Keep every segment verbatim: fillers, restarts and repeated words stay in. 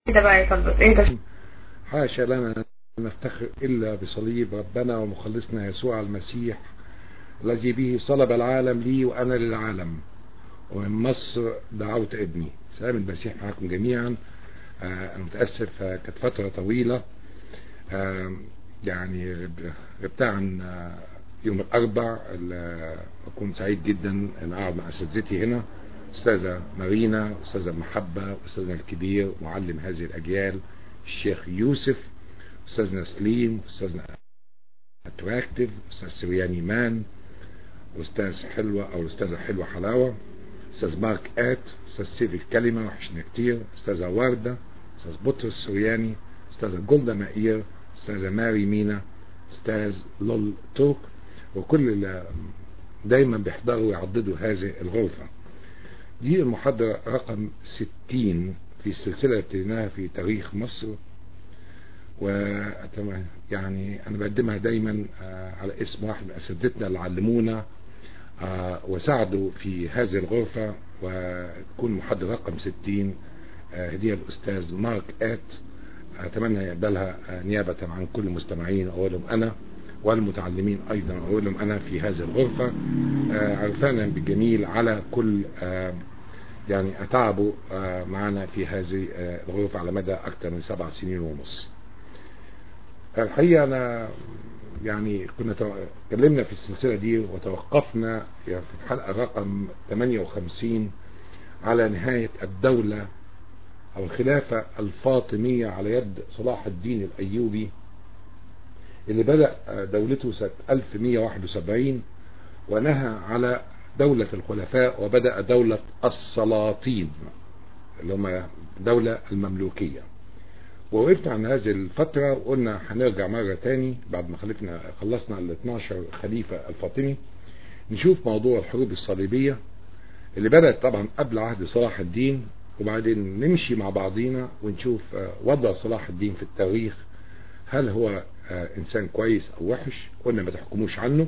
ده بقى يطلب ايه ده؟ حاشا لنا أن نفتخر إلا بصليب ربنا ومخلصنا يسوع المسيح الذي به صلب العالم لي وأنا للعالم، ومن مصر دعوت ابني. سلام المسيح معكم جميعا. آه أنا متأسف، آه كانت فترة طويلة، آه يعني غبتها عن آه يوم الأربع. أكون سعيد جدا أن أقعد مع أساتذتي هنا، أستاذة مارينا، أستاذة محبة، أستاذنا الكبير معلم هذه الأجيال الشيخ يوسف، أستاذنا سليم، أستاذنا أتراكتيف، أستاذ سرياني مان، أستاذ حلوة أو أستاذة حلوة حلاوة، أستاذ مارك آت، أستاذ سيف الكلمة وحشنا كتير، أستاذة وردة، أستاذ بطرس السرياني، أستاذة جولدا مائير، أستاذة ماري مينا، أستاذ لول توك، وكل اللي دايما بيحضروا ويعضدوا هذه الغرفة. دي المحاضرة رقم ستين في السلسلة ابتديناها في تاريخ مصر، و يعني أنا بقدمها دايما على اسم واحد من أساتذتنا اللي علمونا وساعدوا في هذه الغرفة، وتكون محاضرة رقم ستين هدية الأستاذ مارك آت. أتمنى يقبلها نيابة عن كل المستمعين، أولهم أنا والمتعلمين أيضا، أولهم أنا في هذه الغرفة، عرفانا بالجميل على كل يعني أتعبوا معنا في هذه الغرفة على مدى أكثر من سبع سنين ونص. الحقيقة أنا يعني كنا تكلمنا في السلسلة دي وتوقفنا يعني في الحلقة رقم ثمانية وخمسين على نهاية الدولة أو الخلافة الفاطمية على يد صلاح الدين الأيوبي، اللي بدأ دولته سنة ألف ومئة وواحد وسبعين ونهى على دولة الخلفاء، وبدأ دولة السلاطين اللي هم دولة المملوكية. ووقفنا عن هذه الفترة وقلنا هنرجع مرة تاني بعد ما خلفنا خلصنا ال اثناشر خليفة الفاطمي، نشوف موضوع الحروب الصليبية اللي بدأت طبعا قبل عهد صلاح الدين، وبعدين نمشي مع بعضينا ونشوف وضع صلاح الدين في التاريخ. هل هو انسان كويس او وحش؟ قلنا ما تحكموش عنه.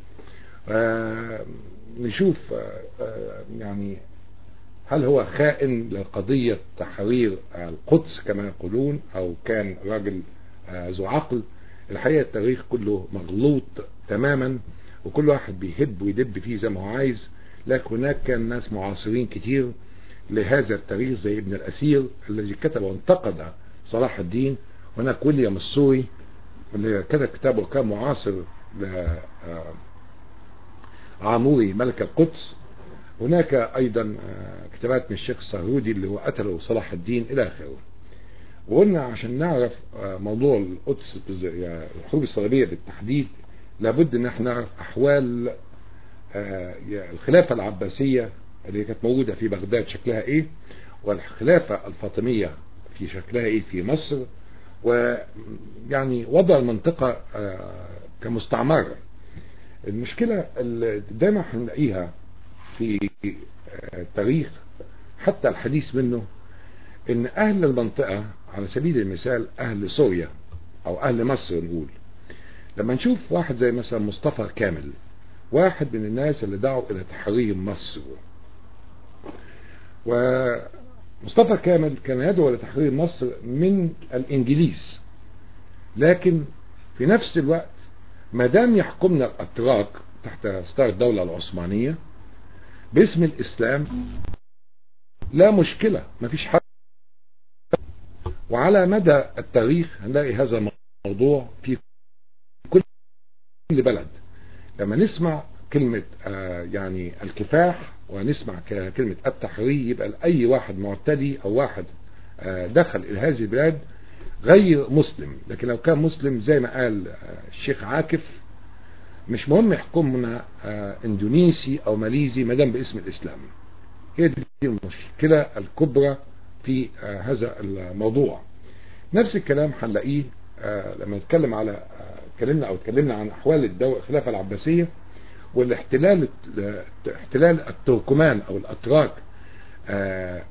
نشوف يعني هل هو خائن لقضية تحرير القدس كما يقولون، او كان راجل ذو عقل. الحقيقة التاريخ كله مغلوط تماما، وكل واحد بيهب ويدب فيه زي ما هو عايز، لكن هناك كان ناس معاصرين كتير لهذا التاريخ زي ابن الأثير الذي كتب وانتقد صلاح الدين، وهناك ويليام السوري اللي كتب كتابه كان معاصر لعاموري ملك القدس. هناك ايضا كتابات من الشيخ السهرودي اللي هو قتله صلاح الدين الى اخره. وقلنا عشان نعرف موضوع القدس الحروب الصليبيه بالتحديد لابد ان احنا نعرف احوال الخلافه العباسيه اللي كانت موجوده في بغداد شكلها ايه، والخلافه الفاطميه في شكلها ايه في مصر، ويعني وضع المنطقه كمستعمره. المشكله اللي دايما هنلاقيها في التاريخ حتى الحديث منه ان اهل المنطقة على سبيل المثال اهل سوريا او اهل مصر، نقول لما نشوف واحد زي مثلا مصطفى كامل، واحد من الناس اللي دعوا الى تحرير مصر، ومصطفى كامل كان يدعو الى تحرير مصر من الانجليز، لكن في نفس الوقت ما دام يحكمنا الاتراك تحت ستار الدولة العثمانية باسم الإسلام لا مشكلة، ما فيش حاجة. وعلى مدى التاريخ هنلاقي هذا الموضوع في كل بلد. لما نسمع كلمة آه يعني الكفاح ونسمع كلمة التحرير، يبقى أي واحد معتدي أو واحد آه دخل إلى هذه البلاد غير مسلم. لكن لو كان مسلم زي ما قال آه الشيخ عاكف، مش مهم يحكمنا آه اندونيسي او ماليزي ما دام باسم الاسلام. هي دي المشكلة الكبرى في آه هذا الموضوع. نفس الكلام هنلاقيه آه لما نتكلم على اتكلمنا آه او اتكلمنا عن احوال الدولة الخلافة العباسية والاحتلال احتلال التركمان او الاتراك آه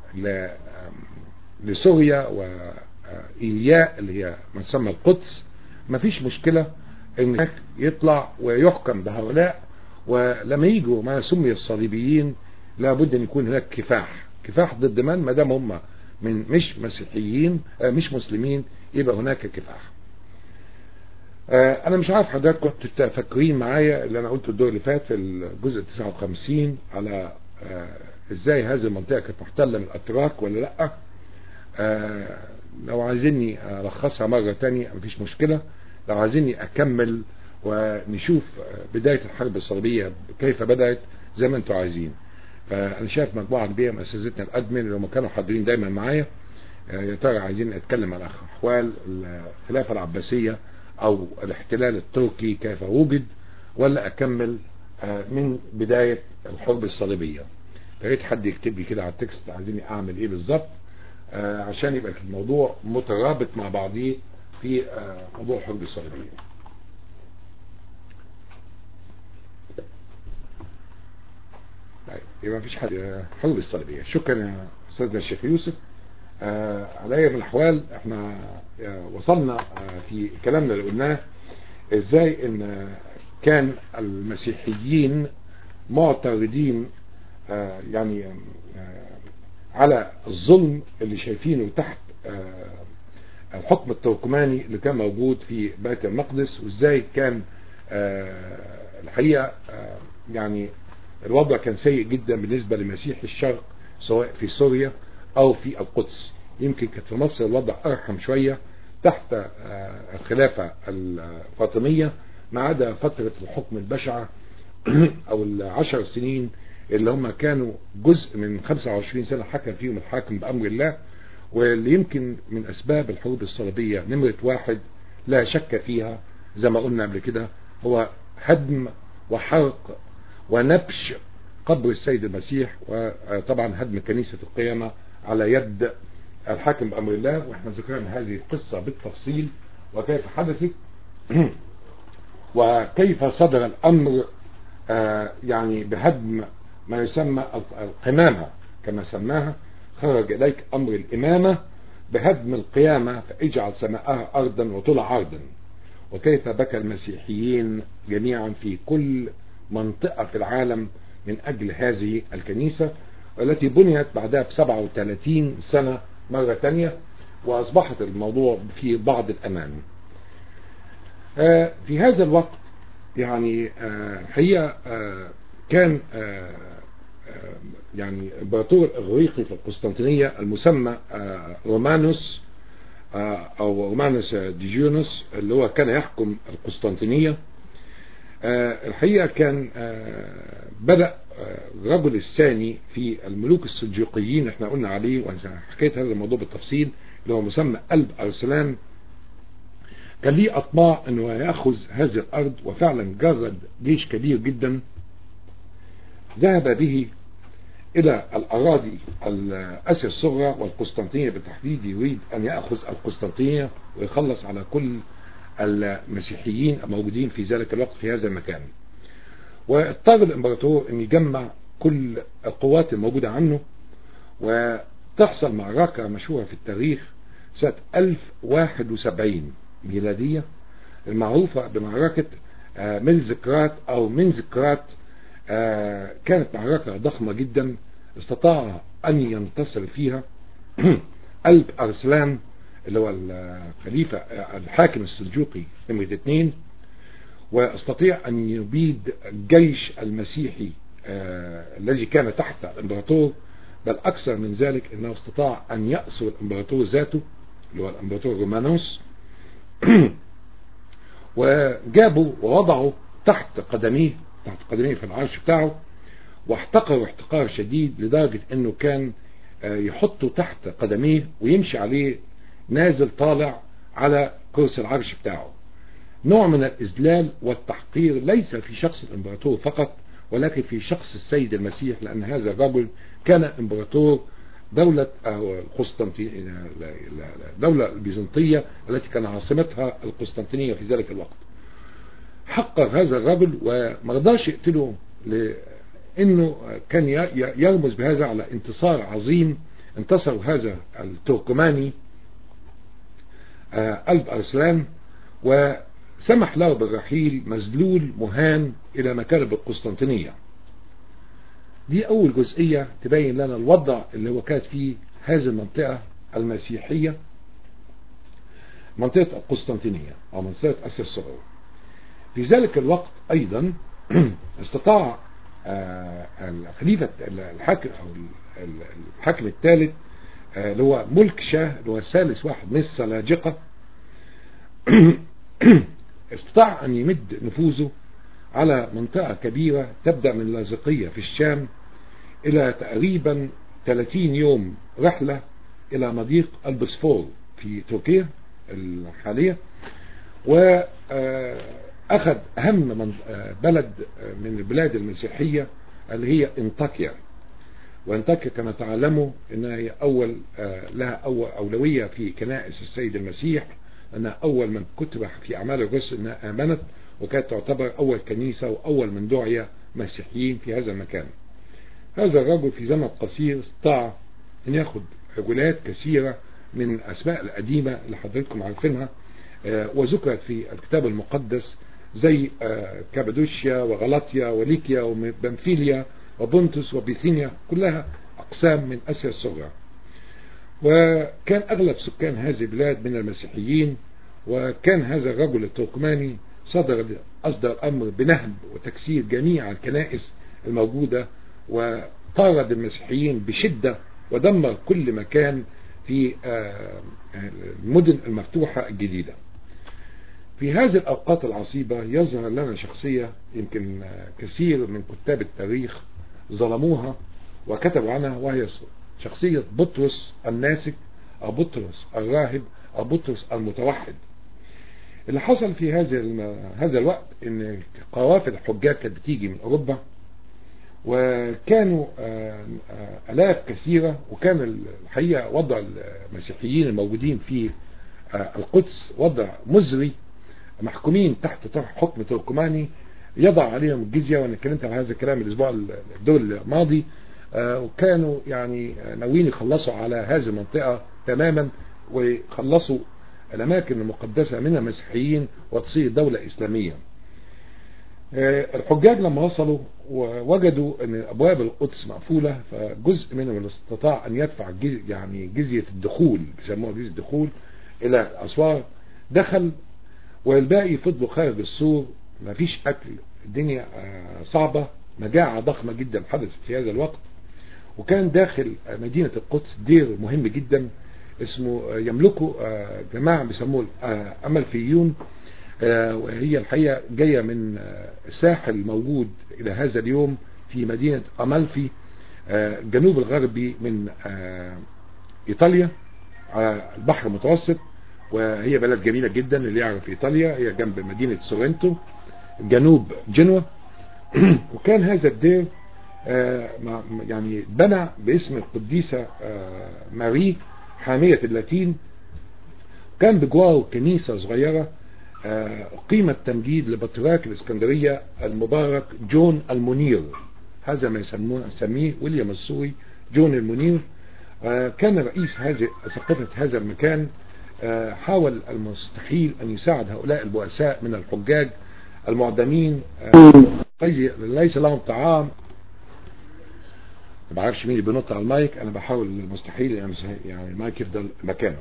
لسوريا وايلياء اللي هي ما تسمى القدس. ما فيش مشكلة ان يطلع ويحكم بهؤلاء، ولما يجوا ما سمي الصليبيين لابد ان يكون هناك كفاح كفاح ضد من؟ ما دام هم من مش مسيحيين مش مسلمين يبقى هناك كفاح. انا مش عارف حضرتك كنتوا فاكرين معايا اللي انا قلته الدور اللي فات في الجزء تسعة وخمسين على ازاي هذه المنطقة كانت محتلة من الاتراك ولا لا. لو عايزيني الخصها مرة تانية مفيش مشكلة، لو عايزيني اكمل ونشوف بداية الحرب الصليبية كيف بدأت زي ما انتوا عايزين. فانا شايف مجموعة كبيرة من اساتذتنا الادمن اللي هم كانوا حاضرين دايما معايا، يا ترى عايزين نتكلم عن احوال الخلافة العباسية او الاحتلال التركي كيف وجد، ولا اكمل من بداية الحرب الصليبية. فريت حد يكتب لي كده على التكست عايزيني اعمل ايه بالظبط عشان يبقى الموضوع مترابط مع بعضيه في موضوع الحرب الصليبية. طيب يبقى مفيش حد. حرب الصليبية. شكرا يا استاذنا الشيخ يوسف. على اي من الاحوال احنا وصلنا في كلامنا اللي قلناه ازاي ان كان المسيحيين معترضين يعني على الظلم اللي شايفينه تحت الحكم التركماني اللي كان موجود في بيت المقدس، وازاي كان الحقيقة يعني الوضع كان سيء جدا بالنسبة لمسيح الشرق سواء في سوريا او في القدس. يمكن كانت في مصر الوضع ارحم شوية تحت الخلافة الفاطمية ما عدا فترة الحكم البشعة او العشر سنين اللي هم كانوا جزء من خمسة وعشرين سنة حكم فيهم الحاكم بأمر الله، واللي يمكن من أسباب الحروب الصليبية نمرة واحد لا شك فيها زي ما قلنا قبل كده هو هدم وحرق ونبش قبر السيد المسيح، وطبعا هدم كنيسة القيامة على يد الحاكم بأمر الله. واحنا ذكرنا هذه القصة بالتفصيل وكيف حدثت وكيف صدر الأمر يعني بهدم ما يسمى القمامة كما سماها، خرج إليك أمر الإمامة بهدم القيامة فاجعل سماءها أرضا وطلع عرضا. وكيف بكى المسيحيين جميعا في كل منطقة في العالم من أجل هذه الكنيسة والتي بنيت بعدها بسبعة وثلاثين سنة مرة تانية، وأصبحت الموضوع في بعض الأمان. في هذا الوقت يعني هي كان يعني امبراطور الاغريقي في القسطنطينية المسمى رومانوس او رومانوس ديجيونوس اللي هو كان يحكم القسطنطينية. الحقيقة كان بدأ الرجل الثاني في الملوك السلجوقيين احنا قلنا عليه وحكيت هذا الموضوع بالتفصيل اللي هو مسمى قلب أرسلان. كان ليه أطماع انه يأخذ هذه الأرض، وفعلا جرد جيش كبير جدا ذهب به إلى الأراضي آسيا الصغرى والقسطنطينية بالتحديد، يريد أن يأخذ القسطنطينية ويخلص على كل المسيحيين الموجودين في ذلك الوقت في هذا المكان. واضطر الإمبراطور أن يجمع كل القوات الموجودة عنه، وتحصل معركة مشهورة في التاريخ سنة ألف وواحد وسبعين ميلادية المعروفة بمعركة ملذكرات أو منذكرات. كانت معركة ضخمة جدا استطاع أن ينتصر فيها قلب أرسلان اللي هو الخليفة الحاكم السلجوقي نمرة اثنين، واستطيع أن يبيد الجيش المسيحي الذي كان تحت الإمبراطور، بل أكثر من ذلك أنه استطاع أن يأسر الإمبراطور ذاته اللي هو الإمبراطور رومانوس وجابوا ووضعوا تحت قدميه تحت قدميه في العرش بتاعه، واحتقروا احتقار شديد لدرجة انه كان يحطه تحت قدميه ويمشي عليه نازل طالع على كرسي العرش بتاعه. نوع من الإذلال والتحقير ليس في شخص الإمبراطور فقط ولكن في شخص السيد المسيح، لأن هذا الرجل كان إمبراطور دولة القسطنطينية الدولة البيزنطية التي كان عاصمتها القسطنطينية في ذلك الوقت. حقر هذا الرجل ومرضاش يقتله لأنه كان يرمز بهذا على انتصار عظيم انتصر هذا التركماني قلب أرسلان، وسمح له بالرحيل مذلول مهان إلى مكارب القسطنطينية. دي أول جزئية تبين لنا الوضع اللي هو كانت فيه هذه المنطقة المسيحية منطقة القسطنطينية أو منطقة آسيا الصغرى. في ذلك الوقت أيضا استطاع الخليفة الحاكم أو الحاكم الثالث اللي هو ملك شاه اللي هو ثالث واحد من السلاجقة استطاع أن يمد نفوذه على منطقة كبيرة تبدأ من اللاذقية في الشام إلى تقريبا ثلاثين يوم رحلة إلى مضيق البوسفور في تركيا الحالية، وأخذ أهم بلد من البلاد المسيحية اللي هي انطاكيا. وانطاكيا كما تعلموا أنها هي أول لها أول أولوية في كنائس السيد المسيح، أنها أول من كتب في أعمال الرسل أنها آمنت، وكانت تعتبر أول كنيسة وأول من دعي مسيحيين في هذا المكان. هذا الرجل في زمن قصير استطاع أن يأخذ رجلات كثيرة من الأسماء القديمة اللي حضرتكم عارفينها وذكرت في الكتاب المقدس زي كابادوشيا وغلاطيا وليكيا وبنفيليا وبونتوس وبيثينيا، كلها أقسام من آسيا الصغرى. وكان أغلب سكان هذه البلاد من المسيحيين، وكان هذا الرجل التركماني صدر أصدر أمر بنهب وتكسير جميع الكنائس الموجودة، وطارد المسيحيين بشدة ودمر كل مكان في المدن المفتوحة الجديدة. في هذه الأوقات العصيبة يظهر لنا شخصية يمكن كثير من كتاب التاريخ ظلموها وكتبوا عنها، وهي شخصية بطرس الناسك أو بطرس الراهب أو بطرس المتوحد. اللي حصل في هذا هذا الوقت ان قوافل الحجاج كانت بتيجي من أوروبا، وكانوا آلاف كثيرة، وكان الحقيقة وضع المسيحيين الموجودين في القدس وضع مزري، محكومين تحت حكم تركماني يضع عليهم الجزية. وانا اتكلمت عن هذا الكلام الاسبوع الدول الماضي، وكانوا يعني ناويين يخلصوا على هذه المنطقة تماما ويخلصوا الأماكن المقدسة من المسيحيين وتصير دولة إسلامية. الحجاج لما وصلوا ووجدوا أن أبواب القدس مقفولة، فجزء منهم استطاع أن يدفع يعني جزية الدخول، بيسموها جزية الدخول إلى الأسوار، دخل، والباقي فضلوا خارج السور. ما فيش أكل، الدنيا صعبة، مجاعة ضخمة جدا حدثت في هذا الوقت. وكان داخل مدينة القدس دير مهم جدا اسمه يملكه جماعة بيسموه أملفيون، وهي الحقيقة جاية من الساحل الموجود إلى هذا اليوم في مدينة أملفي الجنوب الغربي من إيطاليا على البحر المتوسط. وهي بلد جميلة جدا، اللي يعرف إيطاليا هي جنب مدينة سورنتو جنوب جنوة. وكان هذا الدير يعني بنى باسم القديسة ماري حامية اللاتين. كان بجواره كنيسة صغيرة قيمة تمجيد لبطراك الإسكندرية المبارك جون المنير، هذا ما يسمونه يسميه ويليام السوري جون المنير. كان رئيس هذه سقفة هذا المكان، حاول المستحيل أن يساعد هؤلاء البؤساء من الحجاج المعدمين، ليس لهم طعام. ما بعرفش مين اللي بينط على المايك، انا بحاول المستحيل يعني المايك يفضل مكانه.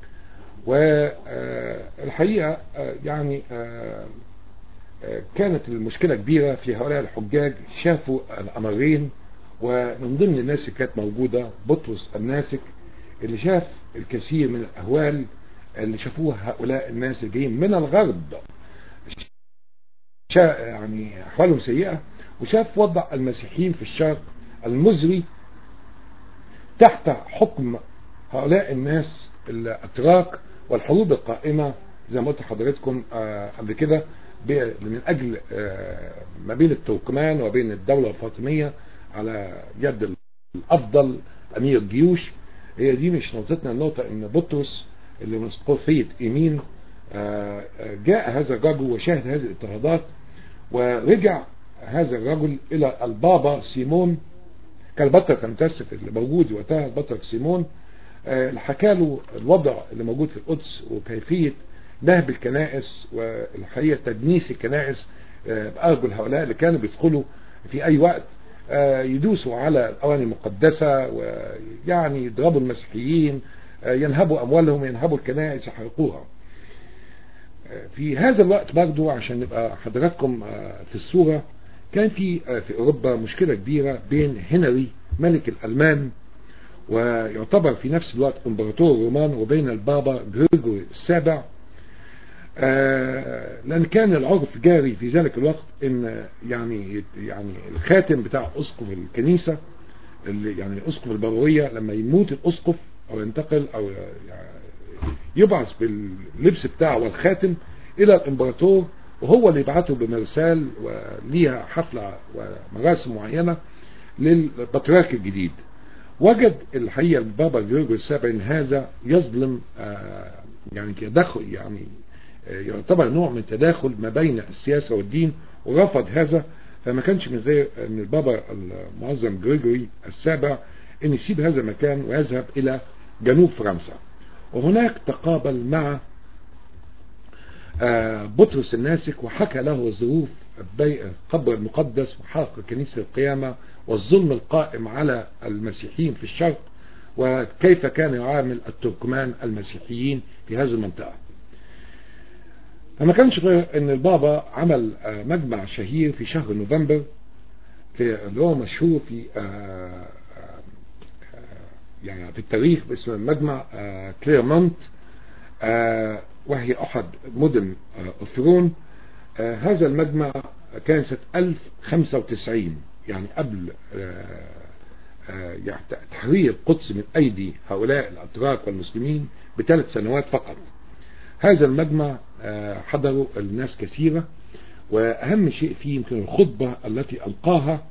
والحقيقة يعني كانت المشكلة كبيرة في هؤلاء الحجاج. شافوا الأمرين، ومن ضمن الناس اللي كانت موجودة بطرس الناسك، اللي شاف الكثير من الأهوال اللي شافوها هؤلاء الناس اللي جايين من الغرب، يعني أحوالهم سيئة، وشاف وضع المسيحيين في الشرق المزري تحت حكم هؤلاء الناس الأتراك، والحروب القائمة زي ما قلت حضرتكم قبل كده من أجل ما بين التركمان وبين الدولة الفاطمية على يد الأفضل أمير الجيوش. هي دي مش نقطتنا. النقطة إن بطرس اللي من قوفية إيمين جاء هذا الرجل وشاهد هذه الاضطهادات، ورجع هذا الرجل إلى البابا سيمون، كان البطرك المتأسف اللي موجود وقتها البطرك سيمون، حكى له الوضع اللي موجود في القدس وكيفية نهب الكنائس والحقيقة تدنيس الكنائس بأرجل هؤلاء اللي كانوا بيدخلوا في أي وقت يدوسوا على الأواني المقدسة ويعني يضربوا المسيحيين، ينهبوا أموالهم، ينهبوا الكنائس، يحرقوها. في هذا الوقت برضو عشان نبقى حضراتكم في الصورة، كان في في أوروبا مشكلة كبيرة بين هنري ملك الألمان ويعتبر في نفس الوقت امبراطور الرومان، وبين البابا غريغوري السابع. آه لأن كان العرف جاري في ذلك الوقت ان يعني يعني الخاتم بتاع اسقف الكنيسة، اللي يعني الاسقف البابوية، لما يموت الاسقف او ينتقل او يعني يبعث باللبس بتاعه والخاتم الى الامبراطور، وهو اللي يبعثه بمرسال وليها حفلة ومراسم معينة للبطريرك الجديد. وجد الحقيقة البابا غريغوري السابع ان هذا يظلم آه يعني تدخل، يعني يعتبر نوع من تداخل ما بين السياسة والدين، ورفض هذا. فما كانش من زي من البابا المعظم غريغوري السابع ان يسيب هذا المكان ويذهب الى جنوب فرنسا، وهناك تقابل مع بطرس الناسك وحكى له ظروف القبر المقدس وحرق كنيسة القيامة والظلم القائم على المسيحيين في الشرق، وكيف كان يعامل التركمان المسيحيين في هذه المنطقة. فما كانش غير ان البابا عمل مجمع شهير في شهر نوفمبر، في اللي هو مشهور في يعني في التاريخ باسم مجمع كليرمونت، وهي احد مدن اوفرون. هذا المجمع كان سنة ألف وخمسة وتسعين، يعني قبل يعني تحرير القدس من ايدي هؤلاء الاتراك والمسلمين بثلاث سنوات فقط. هذا المجمع حضروا الناس كثيرة، واهم شيء فيه يمكن الخطبة التي القاها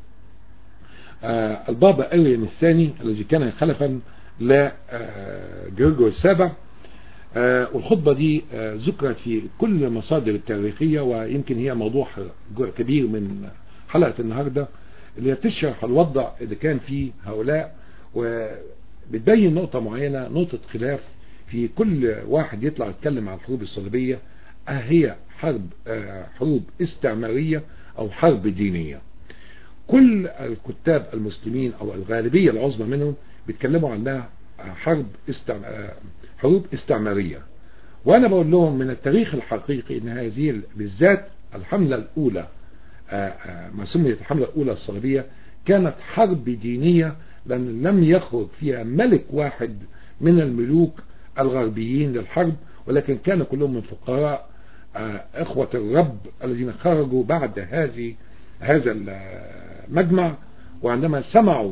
البابا اريان الثاني الذي كان خلفا لغريغوري السابع. والخطبة دي ذكرت في كل مصادر التاريخية، ويمكن هي موضوع كبير من حلقة النهاردة، اللي تشرح الوضع اللي كان فيه هؤلاء، وبتبين نقطة معينة، نقطة خلاف في كل واحد يطلع يتكلم عن الحروب الصليبية، هي حرب حروب استعمارية او حرب دينية. كل الكتاب المسلمين او الغالبية العظمى منهم بيتكلموا عنها حرب استعمار حروب استعمارية. وانا بقول لهم من التاريخ الحقيقي ان هذه بالذات الحملة الاولى، ما سميت الحملة الاولى الصليبية، كانت حرب دينية، لان لم يخرج فيها ملك واحد من الملوك الغربيين للحرب، ولكن كان كلهم من فقراء اخوة الرب الذين خرجوا بعد هذه هذا المجمع. وعندما سمعوا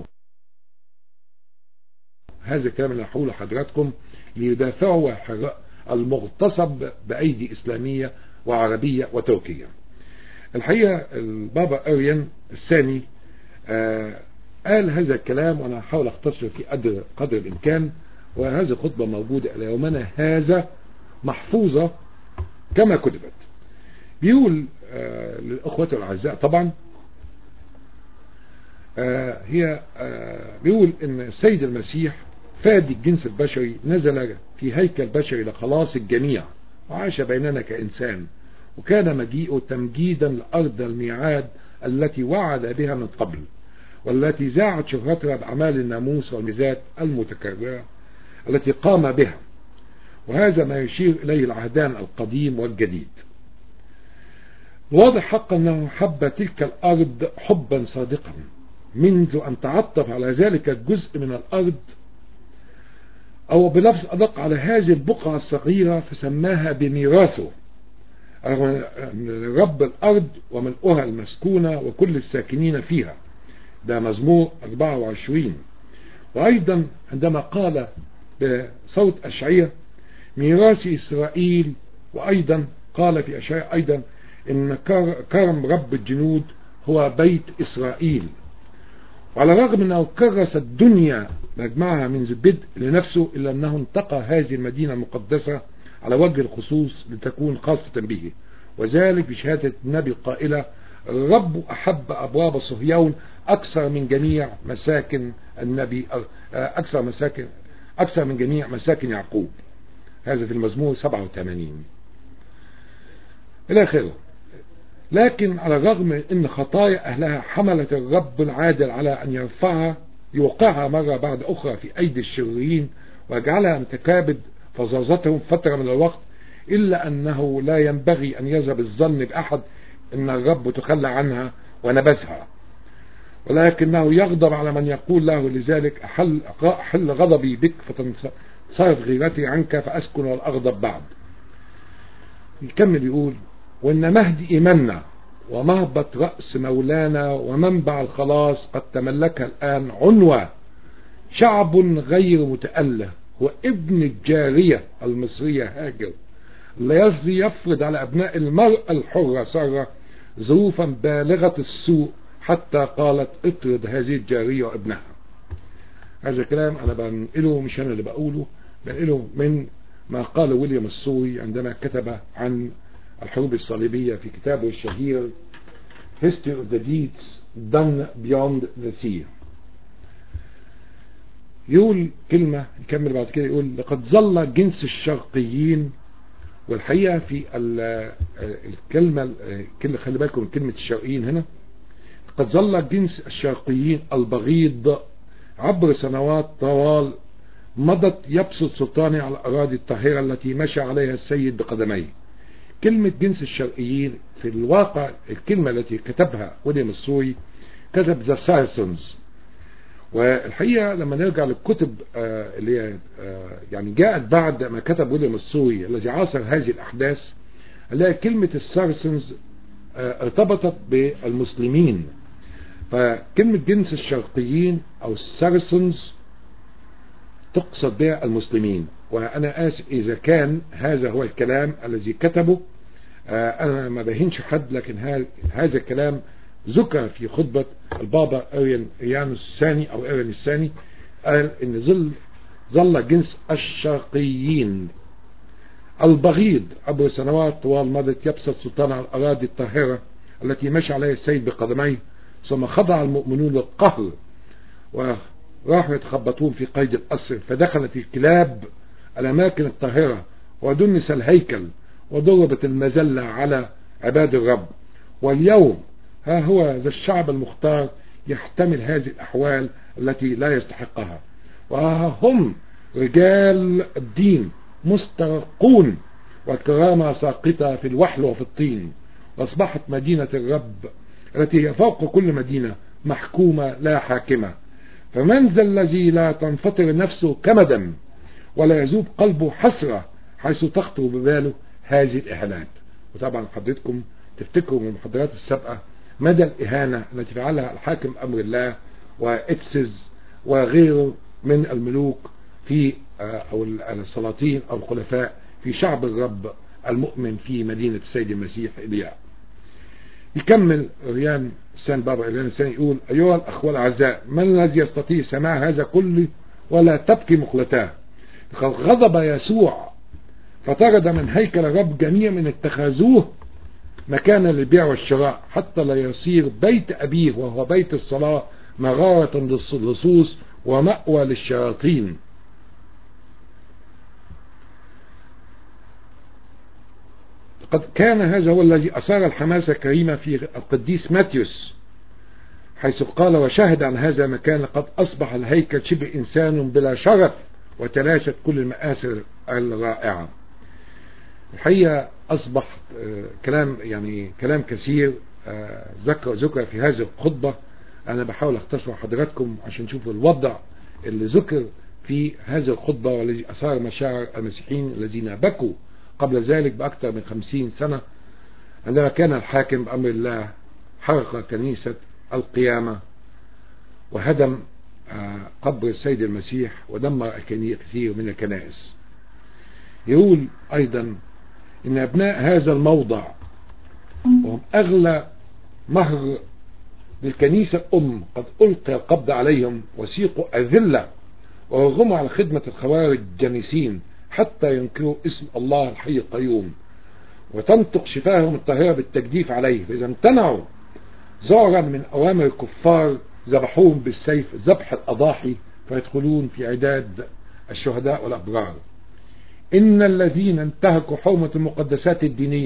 هذا الكلام اللي هقوله لحضراتكم ليدافعوا المغتصب بأيدي إسلامية وعربية وتركية. الحقيقة البابا أريان الثاني آه قال هذا الكلام، وأنا هحاول أختصر في قدر, قدر الإمكان، وهذه الخطبة موجودة إلى يومنا هذا محفوظة كما كتبت. بيقول آه للأخوة الأعزاء طبعا، آه هي آه بيقول إن السيد المسيح فادي الجنس البشري نزل في هيكل بشري لخلاص الجميع، وعاش بيننا كإنسان، وكان مجيئه تمجيدا لأرض الميعاد التي وعد بها من قبل، والتي زاعت شهرتها بأعمال الناموس والميزات المتكررة التي قام بها. وهذا ما يشير إليه العهدان القديم والجديد. واضح حقا أنه حب تلك الأرض حبا صادقا منذ أن تعطف على ذلك الجزء من الأرض، أو بلفظ أدق على هذه البقعة الصغيرة، فسماها بميراثه، رب الأرض وملؤها المسكونة وكل الساكنين فيها. ده مزمور أربعة وعشرين. وأيضا عندما قال بصوت أشعية ميراث إسرائيل، وأيضا قال في أشعية أيضا إن كرم رب الجنود هو بيت إسرائيل. وعلى الرغم من أنه كرس الدنيا مجمعها منذ البدء لنفسه، إلا أنه انتقى هذه المدينة المقدسة على وجه الخصوص لتكون خاصة به، وذلك بشهادة النبي القائلة الرب أحب أبواب صهيون أكثر من جميع مساكن النبي، أكثر مساكن أكثر من جميع مساكن يعقوب. هذا في المزمور سبعة وثمانين إلى آخره. لكن على الرغم من ان خطايا اهلها حملت الرب العادل على ان يرفعها يوقعها مرة بعد اخرى في ايدي الشريرين ويجعلها ان تكابد فظاظتهم فترة من الوقت، الا انه لا ينبغي ان يذهب الظن باحد ان الرب تخلى عنها ونبذها، ولكنه يغضب على من يقول له لذلك أحل, أحل غضبي بك فتنصرف غيرتي عنك فأسكن والأغضب بعد. يكمل يقول: وإن مهد إيماننا ومهبط رأس مولانا ومنبع الخلاص قد تملكها الآن عنوة شعب غير متأله، هو ابن الجارية المصرية هاجر الذي يفرض على أبناء المرأة الحرة سارة ظروفا بالغة السوء حتى قالت اطرد هذه الجارية وابنها. هذا الكلام أنا بنقله، مش أنا اللي بقوله، بنقله من ما قاله ويليام السوري عندما كتب عن الحروب الصليبية في كتابه الشهير History of the Deeds Done Beyond the Sea. يقول كلمة، يكمل بعد كده يقول: لقد ظل جنس الشرقيين، والحقيقة في الكلمة كل خلي بالكم من كلمة الشرقيين هنا، قد ظل جنس الشرقيين البغيض عبر سنوات طوال مضت يبسط سلطانه على الأراضي الطاهرة التي مشى عليها السيد بقدميه. كلمة جنس الشرقيين في الواقع الكلمة التي كتبها ويليام السوري كتب ذا سارسنز، والحقيقة لما نرجع للكتب آه اللي آه يعني جاءت بعد ما كتب ويليام السوري الذي عاصر هذه الأحداث، نلاقي كلمة السارسنز آه ارتبطت بالمسلمين، فكلمة جنس الشرقيين أو السارسنز تقصد بها المسلمين. وأنا آسف إذا كان هذا هو الكلام الذي كتبه، آه أنا ما بهنش حد، لكن هذا الكلام ذكر في خطبة البابا إريانوس الثاني أو إريان الثاني، قال إن ظل ظل جنس الشرقيين البغيض عبر سنوات طوال مضت يبسط سلطان على الأراضي الطاهرة التي مشى عليها السيد بقدميه، ثم خضع المؤمنون للقهر وراحوا يتخبطون في قيد الأسر، فدخلت الكلاب الأماكن الطاهرة ودنس الهيكل وضربت المذلة على عباد الرب. واليوم ها هو ذا الشعب المختار يحتمل هذه الأحوال التي لا يستحقها، وها هم رجال الدين مسترقون والكرامة ساقطة في الوحل وفي الطين، وأصبحت مدينة الرب التي هي فوق كل مدينة محكومة لا حاكمة. فمن ذا الذي لا تنفطر نفسه كمدا ولا يذوب قلبه حسرة حيث تخطر بباله هذه الإهانات؟ وطبعا حضرتكم تفتكروا من المحاضرات السابقة مدى الإهانة التي فعلها الحاكم أمر الله وإتسز وغيره من الملوك في أو السلاطين أو الخلفاء في شعب الرب المؤمن في مدينة السيد المسيح إلياء. يكمل ريان الثاني بابا إريان الثاني يقول: أيها الأخوة الأعزاء، من الذي يستطيع سماع هذا كله ولا تبكي مقلتاه؟ لقد غضب يسوع فطرد من هيكل الرب جميع من اتخذوه مكانا للبيع والشراء، حتى لا يصير بيت أبيه وهو بيت الصلاة مغارة للصوص ومأوى للشياطين. قد كان هذا هو الذي أثار الحماسة الكريمة في القديس ماتيوس، حيث قال: وشهد عن هذا المكان لقد أصبح الهيكل شبه إنسان بلا شرف وتلاشت كل المآثر الرائعة. الحقيقة أصبح كلام يعني كلام كثير ذكر ذكر في هذه الخطبة، أنا بحاول أختصر حضراتكم عشان نشوف الوضع اللي ذكر في هذه الخطبة والذي أثار مشاعر المسيحيين الذين بكوا قبل ذلك بأكثر من خمسين سنة عندما كان الحاكم بأمر الله حرق كنيسة القيامة وهدم قبر السيد المسيح ودمر كثير من الكنائس. يقول أيضا إن أبناء هذا الموضع وهم أغلى مهر للكنيسة الأم قد ألقي القبض عليهم وسيقوا أذلة ورغموا على خدمة الخوارج الجنسين حتى ينكروا اسم الله الحي القيوم، وتنطق شفاههم الطاهرة بالتجديف عليه، فإذا امتنعوا ذعرا من أوامر الكفار ذبحوهم بالسيف ذبح الأضاحي فيدخلون في عداد الشهداء والأبرار. إن الذين انتهكوا حرمة المقدسات الدينية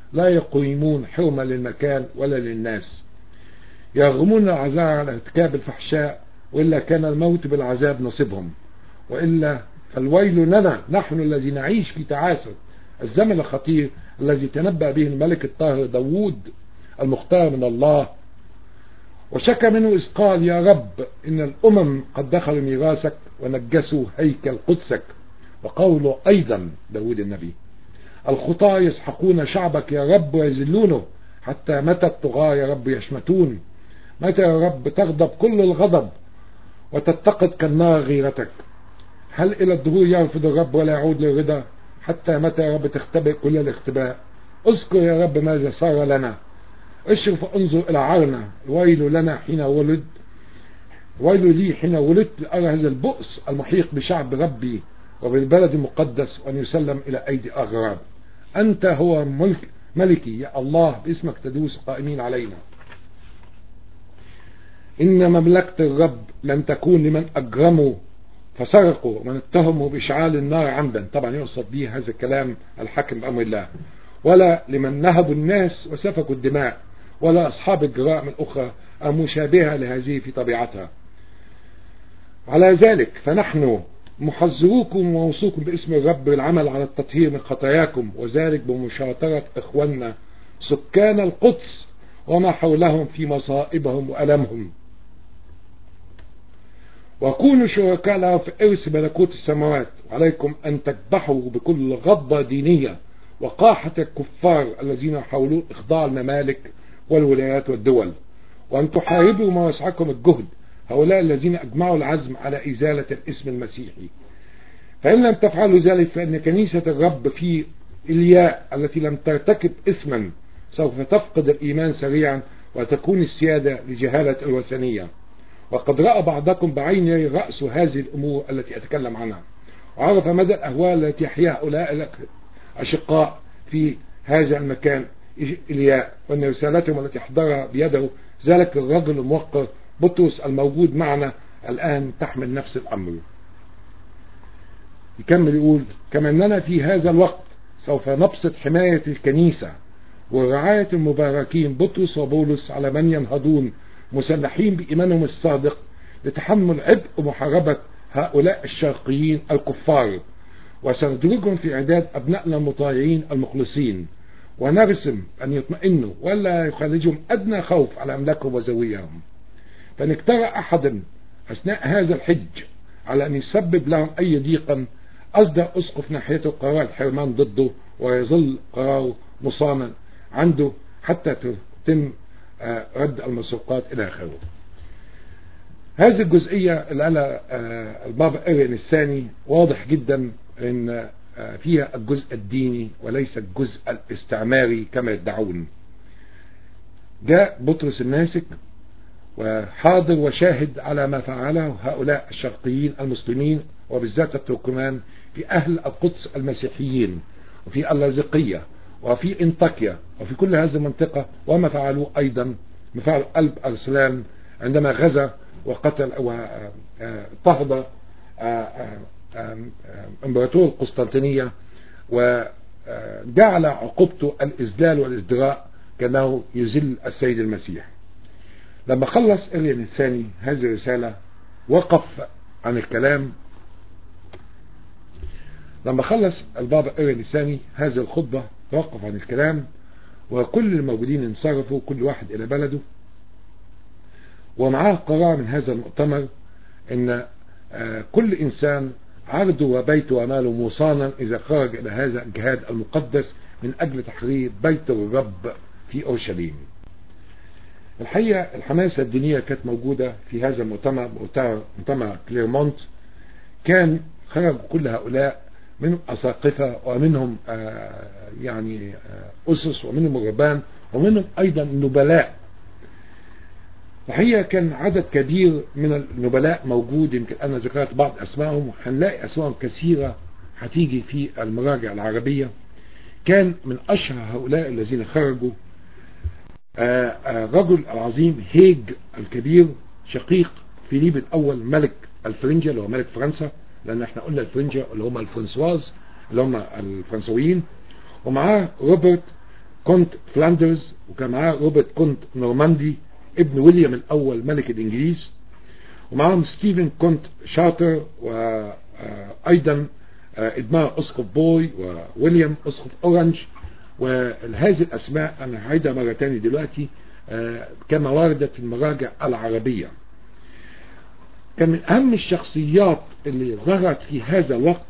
لا يقيمون حرمة للمكان ولا للناس، يرغمون العذاب على ارتكاب الفحشاء، وإلا كان الموت بالعذاب نصيبهم، وإلا فالويل لنا نحن الذي نعيش في تعاسة الزمن الخطير الذي تنبأ به الملك الطاهر داود المختار من الله، وشكى منه إذ قال: يا رب إن الأمم قد دخلوا ميراثك ونجسوا هيكل قدسك. وقوله أيضا داود النبي: الخطاة يسحقون شعبك يا رب ويذلونه، حتى متى الطغاة يا رب يشمتون؟ متى يا رب تغضب كل الغضب وتتقد كالنار غيرتك؟ هل إلى الدهور يرفض الرب ولا يعود للرضا؟ حتى متى يا رب تختبئ كل الاختباء؟ اذكر يا رب ماذا صار لنا، اشرف انظر إلى عارنا. الويل لنا حين ولد، ويل لي حين ولدت لأرى هذا البؤس المحيق بشعب ربي وبالبلد المقدس، وأن يسلم إلى أيدي أغراب. أنت هو ملك ملكي يا الله، باسمك تدوس قائمين علينا. إن مملكة الرب لن تكون لمن أجرموا فسرقوا ومن اتهموا بإشعال النار عمدا، طبعا يقصد به هذا الكلام الحاكم بأمر الله، ولا لمن نهبوا الناس وسفكوا الدماء، ولا أصحاب الجرائم الأخرى المشابهة لهذه في طبيعتها. على ذلك فنحن محذروكم وموصوكم باسم الرب بالعمل على التطهير من خطاياكم، وذلك بمشاطرة إخواننا سكان القدس وما حولهم في مصائبهم وألمهم، وكونوا شركاء له في إرث ملكوت السماوات. وعليكم أن تكبحوا بكل غضبة دينية وقاحة الكفار الذين يحاولون إخضاع الممالك والولايات والدول، وأن تحاربوا ما وسعكم الجهد هؤلاء الذين أجمعوا العزم على إزالة الاسم المسيحي. فإن لم تفعلوا ذلك فإن كنيسة الرب في إلياء التي لم ترتكب اسما سوف تفقد الإيمان سريعا وتكون السيادة لجهالة الوثنية. وقد رأى بعضكم بعيني رأس هذه الأمور التي أتكلم عنها، وعرف مدى الأهوال التي يحياها هؤلاء الأشقاء في هذا المكان إلياء، وأن رسالتهم التي حضرها بيده ذلك الرجل الموقر بطرس الموجود معنا الآن تحمل نفس الأمر. يكمل يقول: كما أننا في هذا الوقت سوف نبسط حماية الكنيسة ورعاية المباركين بطرس وبولس على من ينهضون مسلحين بإيمانهم الصادق لتحمل عبء محاربة هؤلاء الشرقيين الكفار، وسندرجهم في إعداد أبنائنا المطايعين المخلصين، ونرسم أن يطمئنوا ولا يخرجهم أدنى خوف على أملاكهم وزويهم. فنكترى أحد أثناء هذا الحج على أن يسبب لهم أي ضيقا أصدر أسقف ناحيته قرار الحرمان ضده، ويظل قراره مصانا عنده حتى تتم رد المسروقات إلى آخره. هذه الجزئية اللي قالها البابا إيرين الثاني واضح جدا أن فيها الجزء الديني وليس الجزء الاستعماري كما يدعون. جاء بطرس الناسك وحاضر وشاهد على ما فعله هؤلاء الشرقيين المسلمين وبالذات التركمان في أهل القدس المسيحيين وفي اللاذقية وفي انطاكيا وفي كل هذه المنطقة، وما فعلوه أيضا مفعل قلب أرسلان عندما غزا وقتل واضطهد امبراطور القسطنطينية وجعل عقوبته الإذلال والازدراء كأنه يذل السيد المسيح. لما خلص إيرين الثاني هذه الرسالة وقف عن الكلام. لما خلص البابا إيرين الثاني هذه الخطبة توقف عن الكلام، وكل الموجودين انصرفوا كل واحد إلى بلده، ومعاه قرار من هذا المؤتمر ان كل إنسان عرضه وبيته وماله مصانا إذا خرج إلى هذا الجهاد المقدس من أجل تحرير بيت الرب في أورشليم. الحقيقة الحماسة الدينية كانت موجودة في هذا المؤتمر، مؤتمر كليرمونت. كان خرج كل هؤلاء منهم أساقفة ومنهم يعني أسس ومنهم الرهبان ومنهم أيضا النبلاء. الحقيقة كان عدد كبير من النبلاء موجود، يمكن أنا ذكرت بعض أسمائهم، هنلاقي أسمائهم كثيرة هتيجي في المراجع العربية. كان من أشهر هؤلاء الذين خرجوا الرجل العظيم هيج الكبير شقيق فيليب الأول ملك الفرنجة اللي هو ملك فرنسا، لأن احنا قلنا الفرنجة اللي هم الفرنسواز اللي هم الفرنسويين، ومعاه روبرت كونت فلاندرز، وكان معاه روبرت كونت نورماندي ابن ويليام الأول ملك الإنجليز، ومعهم ستيفن كونت شارتر، وأيضا إدمار أسقف بوي، وويليام أسقف أورنج. وهذه الأسماء أنا هعيدها مرة تاني دلوقتي كما وردت في المراجع العربية. كان من أهم الشخصيات اللي ظهرت في هذا الوقت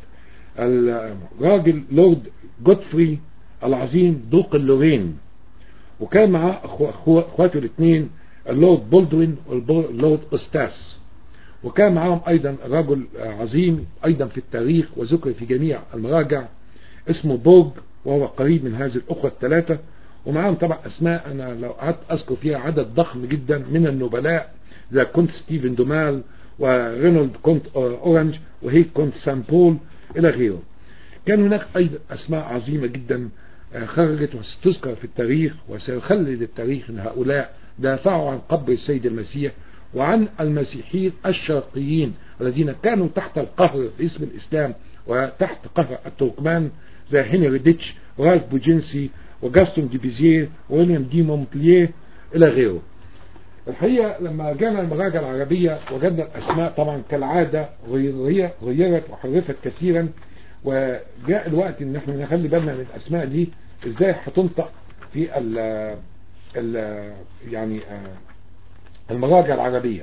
الراجل لورد جودفري العظيم دوق اللورين، وكان معاه اخواته الاثنين اللورد بولدوين واللورد أستاس، وكان معاهم أيضا رجل عظيم أيضا في التاريخ وذكر في جميع المراجع اسمه بورج، وهو قريب من هذه الأخوة الثلاثة. ومعاهم طبعا أسماء أنا لو قعدت أذكر فيها عدد ضخم جدا من النبلاء زي كونت ستيفن دومال، ورينولد كونت أورنج، وهيك كونت سان بول إلى غيره. كان هناك أيضا أسماء عظيمة جدا خرجت وستذكر في التاريخ، وسيخلد التاريخ أن هؤلاء دافعوا عن قبر السيد المسيح وعن المسيحيين الشرقيين الذين كانوا تحت القهر في اسم الإسلام وتحت قهر التركمان زي هنري ديتش ورالف بوجينسي وجاستون دي بيزيه وويليام دي مونتليه إلى غيره. الحقيقة لما جانا المراجع العربية وجدنا الأسماء طبعا كالعادة غيرت وحرفت كثيرا، وجاء الوقت ان احنا نخلي بالنا من الأسماء دي ازاي هتنطق في ال ال يعني المراجع العربية.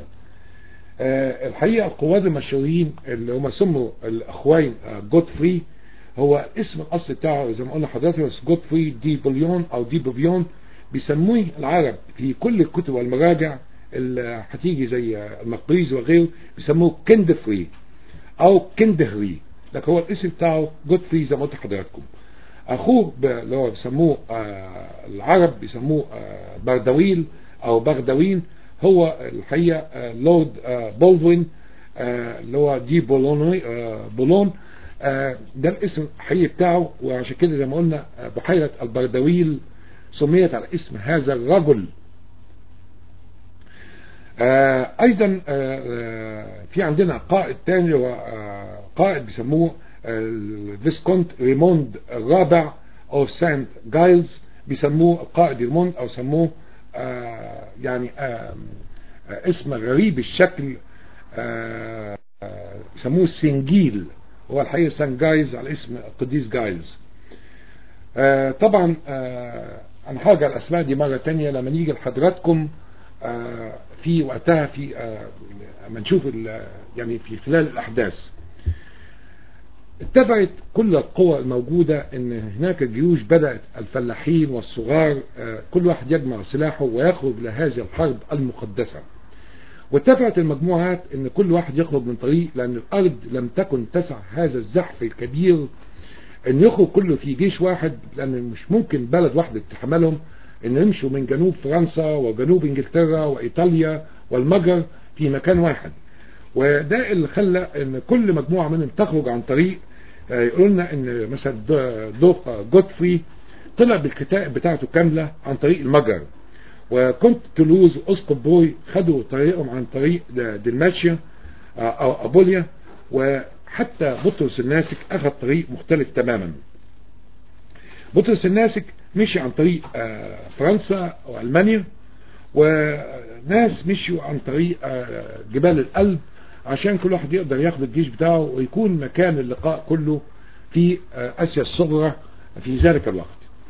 الحقيقة القواد المشهورين اللي هم سموا الأخوين جودفري، هو اسم الأصل بتاعه زي ما قلنا حضرتك جودفري دي بوليون أو دي بوبيون، بيسموه العرب في كل الكتب والمراجع اللي هتيجي زي المقريز وغيره بيسموه كندفري أو كندهري، لكن هو الاسم بتاعه جودفري زي ما قلت لحضراتكم. أخوه اللي هو بيسموه العرب بيسموه بردويل أو بغدوين، هو الحقيقة لورد بولدوين اللي هو دي بولون بولون ده الاسم الحقيقي بتاعه. وعشان كده زي ما قلنا بحيرة البردويل سميت على اسم هذا الرجل. ايضا في عندنا قائد تاني هو قائد بيسموه الفيسكونت ريموند الرابع او سانت جايلز، بيسموه القائد ريموند او سموه يعني اسم غريب الشكل بيسموه سنجيل، هو الحقيقة سان جايلز على اسم القديس جايلز. طبعا انا هرجع الاسماء دي مرة تانية لما نيجي لحضراتكم في وقتها في لما نشوف يعني في خلال الاحداث. اتبعت كل القوى الموجودة ان هناك جيوش بدأت الفلاحين والصغار كل واحد يجمع سلاحه ويخرج لهذه الحرب المقدسة، واتفقت المجموعات ان كل واحد يخرج من طريق، لان الارض لم تكن تسع هذا الزحف الكبير ان يخرج كله في جيش واحد، لان مش ممكن بلد واحدة تحملهم ان يمشوا من جنوب فرنسا وجنوب انجلترا وايطاليا والمجر في مكان واحد. وده اللي خلى ان كل مجموعة منهم تخرج عن طريق. يقولوا لنا ان مثلا دوق جودفري طلع بالكتائب بتاعته كاملة عن طريق المجر، وكنت تولوز واسقف بوي خدوا طريقهم عن طريق دلماشيا او ابوليا، وحتى بطرس الناسك اخذ طريق مختلف تماما. بطرس الناسك مشي عن طريق فرنسا والمانيا، وناس مشيوا عن طريق جبال الألب عشان كل واحد يقدر ياخد الجيش بتاعه ويكون مكان اللقاء كله في آسيا الصغرى في ذلك الوقت.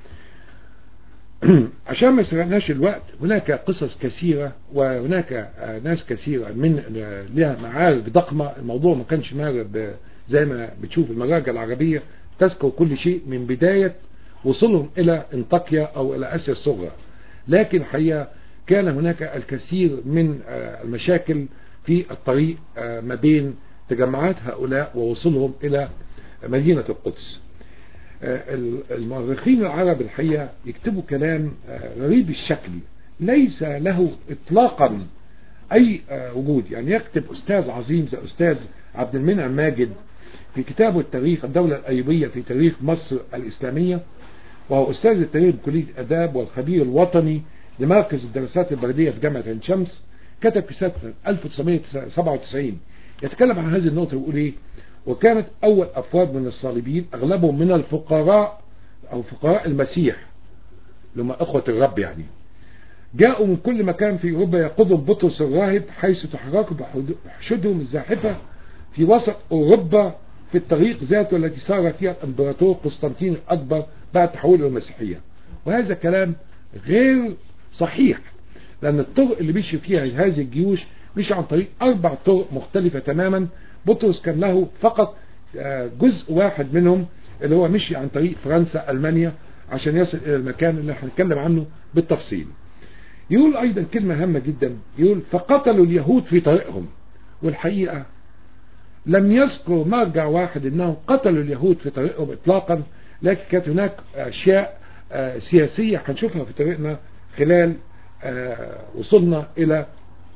عشان ما يسرقناش الوقت، هناك قصص كثيرة وهناك ناس كثيرة من لها معارك ضخمة. الموضوع ما كانش مارد زي ما بتشوف المراجع العربية تذكر كل شيء من بداية وصلهم إلى انطاكيا أو إلى آسيا الصغرى، لكن الحقيقة كان هناك الكثير من المشاكل في الطريق ما بين تجمعات هؤلاء ووصلهم إلى مدينة القدس. المؤرخين العرب الحقيقة يكتبوا كلام غريب الشكل ليس له إطلاقا أي وجود. يعني يكتب أستاذ عظيم زي أستاذ عبد المنعم ماجد في كتابه التاريخ الدولة الأيوبية في تاريخ مصر الإسلامية، وهو أستاذ التاريخ بكلية الآداب والخبير الوطني لمركز الدراسات البريدية في جامعة عين شمس، كتب في سنة ألف وتسعمائة وسبعة وتسعين يتكلم عن هذه النقطة ويقول إيه: وكانت أول أفراد من الصليبيين أغلبهم من الفقراء أو فقراء المسيح لما اخوة الرب يعني، جاءوا من كل مكان في اوروبا يقودهم بطرس الراهب حيث تحركوا بحشودهم الزاحفة في وسط اوروبا في الطريق ذاته التي سار فيها الامبراطور قسطنطين الاكبر بعد تحوله المسيحية. وهذا كلام غير صحيح، لان الطرق اللي مشي فيها هذه الجيوش مش عن طريق اربع طرق مختلفة تماما. بطرس كان له فقط جزء واحد منهم اللي هو مشي عن طريق فرنسا المانيا عشان يصل الى المكان اللي هنتكلم عنه بالتفصيل. يقول ايضا كلمة هامة جدا، يقول فقتلوا اليهود في طريقهم. والحقيقة لم يذكر مرجع واحد انهم قتلوا اليهود في طريقهم اطلاقا، لكن كانت هناك اشياء سياسية هنشوفها في طريقنا خلال وصلنا الى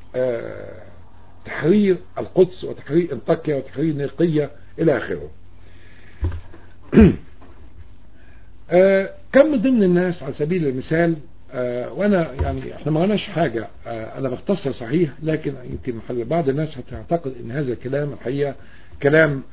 تحرير القدس وتحرير انطاكيا وتحرير نيقية الى اخره. كم من ضمن الناس على سبيل المثال، وانا يعني احنا ما قلناش حاجة، انا بختصر صحيح، لكن يمكن بعض الناس هتعتقد ان هذا الكلام الحقيقة كلام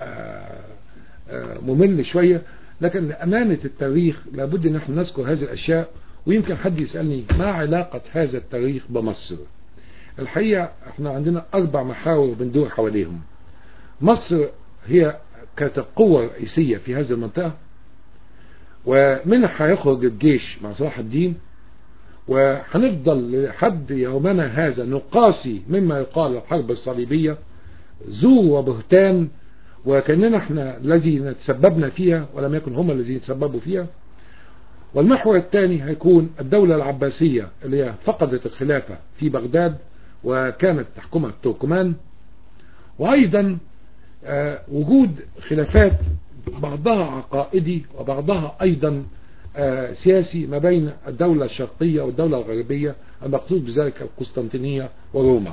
ممل شوية، لكن لأمانة التاريخ لابد ان احنا نذكر هذه الاشياء. ويمكن حد يسألني ما علاقة هذا التاريخ بمصر؟ الحقيقة احنا عندنا اربع محاور بندور حواليهم. مصر هي كانت القوة الرئيسية في هذه المنطقة، ومنها هيخرج الجيش مع صلاح الدين، وهنفضل لحد يومنا هذا نقاسي مما يقال الحرب الصليبية زور وبهتان، وكأننا احنا الذين تسببنا فيها ولم يكن هم الذين تسببوا فيها. والمحور الثاني هيكون الدولة العباسية اللي هي فقدت الخلافة في بغداد وكانت تحكمها التركمان، وأيضا آه وجود خلافات بعضها عقائدي وبعضها أيضا آه سياسي ما بين الدولة الشرقية والدولة الغربية، المقصود بذلك القسطنطينية وروما.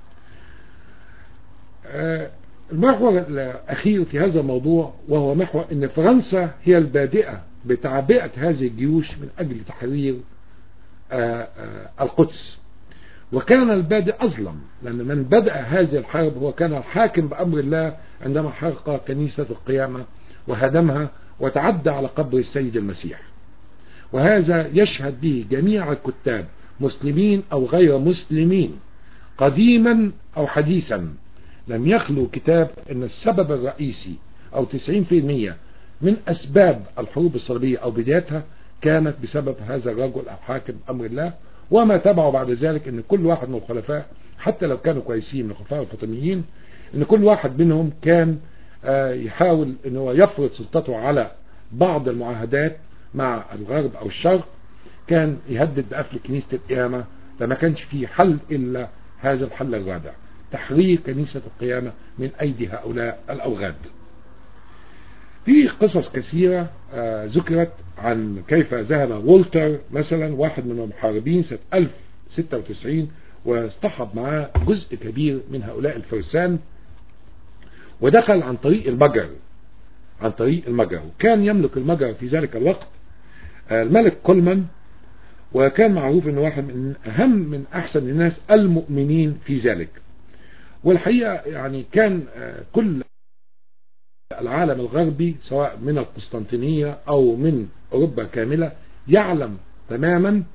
آه المحور الأخير في هذا الموضوع وهو محور أن فرنسا هي البادئة بتعبئة هذه الجيوش من أجل تحرير آآ آآ القدس، وكان البادئ أظلم، لأن من بدأ هذه الحرب هو كان الحاكم بأمر الله عندما حرق كنيسة القيامة وهدمها وتعدى على قبر السيد المسيح. وهذا يشهد به جميع الكتاب مسلمين أو غير مسلمين قديما أو حديثا، لم يخلو كتاب أن السبب الرئيسي أو تسعين بالمئة من أسباب الحروب الصليبية أو بدايتها كانت بسبب هذا الرجل الحاكم أمر الله، وما تبعه بعد ذلك أن كل واحد من الخلفاء حتى لو كانوا كويسين من الخلفاء الفاطميين، أن كل واحد منهم كان يحاول أن هو يفرض سلطته على بعض المعاهدات مع الغرب أو الشرق، كان يهدد بقفل كنيسة القيامة، فما كانش فيه حل إلا هذا الحل الرادع، تحرير كنيسة القيامة من أيدي هؤلاء الأوغاد. في قصص كثيرة ذكرت عن كيف ذهب وولتر مثلا واحد من المحاربين سنة ألف وستة وتسعين واصطحب معاه جزء كبير من هؤلاء الفرسان ودخل عن طريق المجر عن طريق المجر وكان يملك المجر في ذلك الوقت الملك كولمان، وكان معروف انه واحد من اهم من احسن الناس المؤمنين في ذلك. والحقيقة يعني كان كل العالم الغربي سواء من القسطنطينية او من اوروبا كاملة يعلم تماما